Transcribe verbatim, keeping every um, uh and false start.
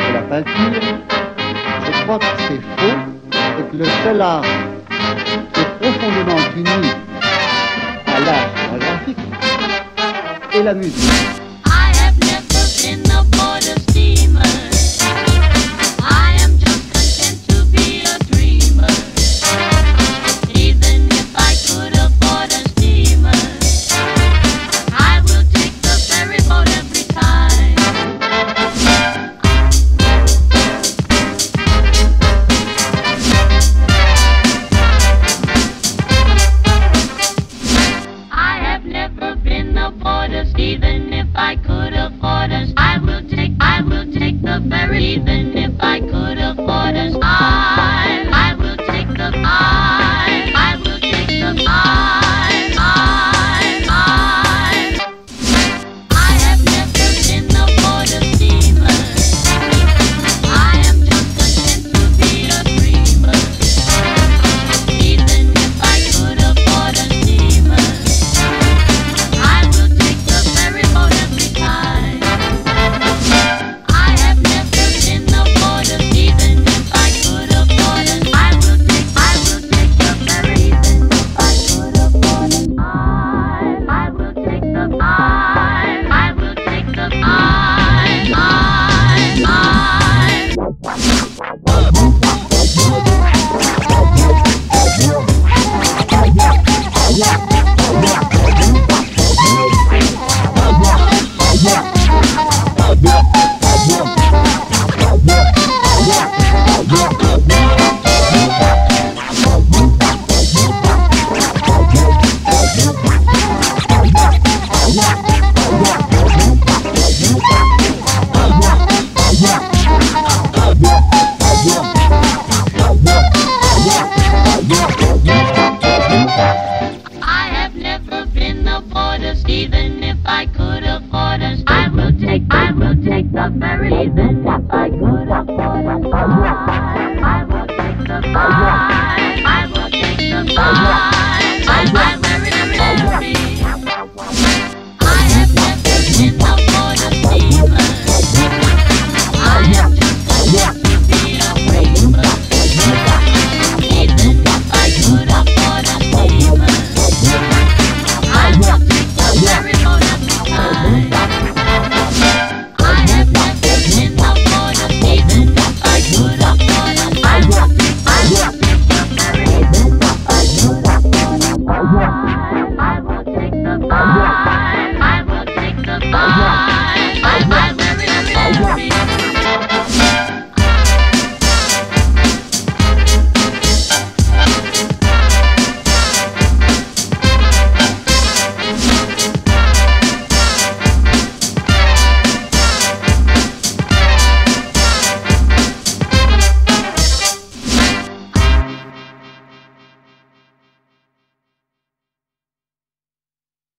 de la peinture, je crois que c'est faux et que le seul art qui est profondément uni à l'art photographique est la musique. I have never been aboard a steamer. I am just content to be a dreamer. Even if I could afford a steamer, I will take the ferry boat every time. I have never been aboard a even if I could afford us, I will take, I will take the ferry. Even if I could afford us, I, I will take the, I, I will take the, I, I, I. I have never been aboard a steamer. I am just content to be a dreamer. Even if I could afford a steamer, I will take the ferry boat every time. I have never been aboard a even if I could afford it. I will take, I will take the ferry even if I could afford it. I, I will take the, I, I will take the, I, I, I. I have never been aboard us, even if I could afford us. I will take, I will take the ferry, even if I could afford us. I, I will take the, I, I will take the, I, I, I very, very. I have never been aboard a steamer. I am just content to be a dreamer. Even if I could afford a steamer, I will take the ferry boat every time. I have never been aboard a even if I could afford it. I will take, I will take the ferry even if I could afford it. I, I will take the, I,